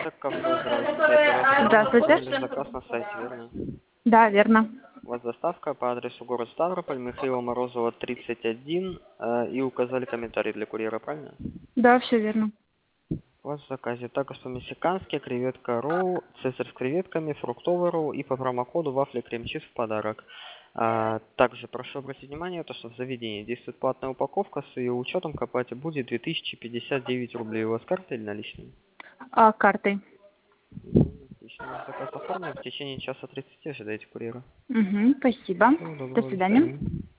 Это кафе, здравствуйте. Оператор Здравствуйте. оформили заказ на сайте, верно? Да, верно. У вас доставка по адресу город Ставрополь, Михаила Морозова, 31, и указали комментарий для курьера, правильно? Да, все верно. У вас в заказе такос по-мексикански, креветка роу, цезарь с креветками, фруктовый роу и по промокоду вафли крем-чиз в подарок. Также прошу обратить внимание, то, что в заведении действует платная упаковка, с ее учетом к оплате будет 2059 рублей. У вас карта или наличные? Картой. Отлично, ваш заказ оформлен. В течение часа 30 ожидайте курьера. Угу, спасибо. Всего До доброго, до свидания. свидания.